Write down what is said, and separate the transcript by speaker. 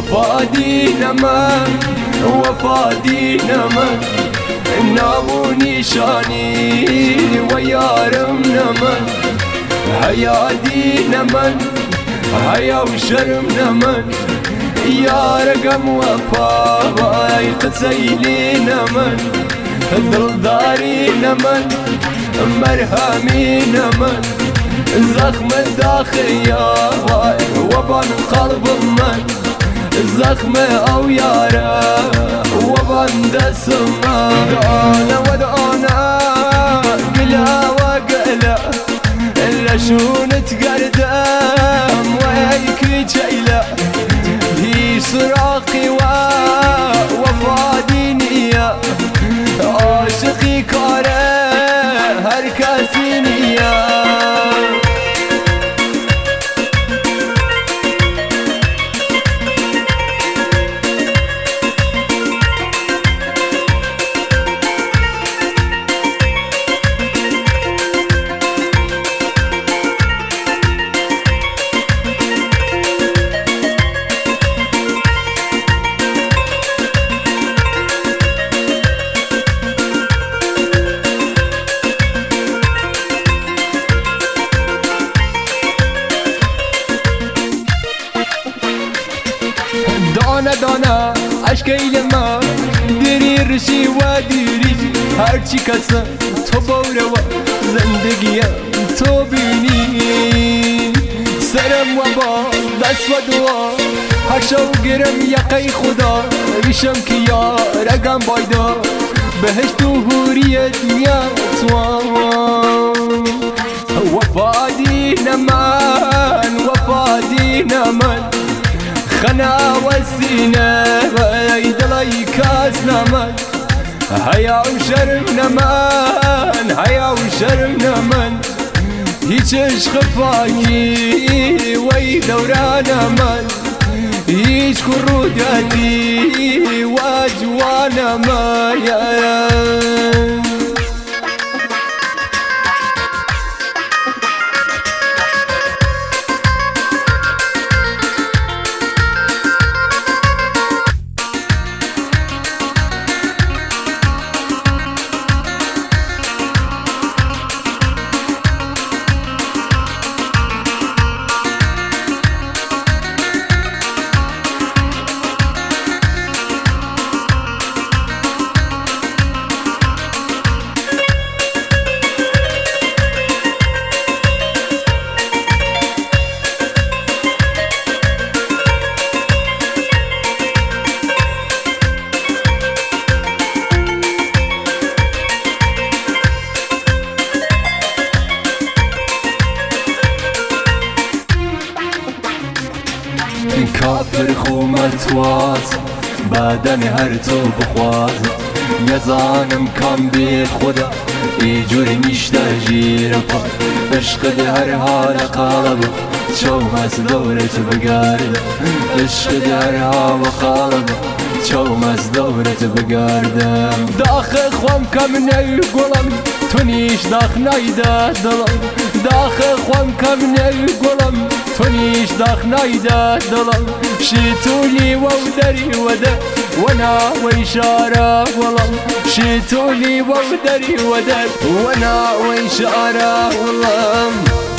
Speaker 1: وفادي نمن وفادي نمن نامو نشاني ويارم نمن هيا دي نمن هيا وشرم نمن يا رقم وفاي قسيلي نمن ظلداري نمن مرهمي نمن زخم داخل يا وبان قلب من زخم او يارا وبان دسما دانا ودانا قلا وقلا الا شو نتقردم ويك جيلا هي صراخي وفادي نية عاشقي كاره هركاسي نية دانا دانا عشقی لما دری رشی و دیری هرچی کسا تو بوره و زندگیم تو بینی سرم و با دست و دعا هر شو گرم یقی خدا ریشم که یا رگم بایدا بهشت و حوریت نیت وفادی نمن وفادی نمن خنا والسينة يدلي كاس نمن هيا وشرم نمن هيا وشرم نمن هيش خفاكي وي دوران نمن هيش كروداتي واجوانا ما يا کافر خومت واز بدن هر تو بخواز نزانم کم بید خدا ایجوری نیشته جیر پا عشق ده هر حال قلب چوم از دورت بگرد عشق ده هر حال قلب چوم از دورت بگردم داخل خوام کم نگولم تو نیش داخل نیده دلم داخل خوام کم نگولم تو نیش داخل نیده دلم شیتونی و دری وده وانا وإشارة والله شيتولي ودري ودر وانا وإشارة والله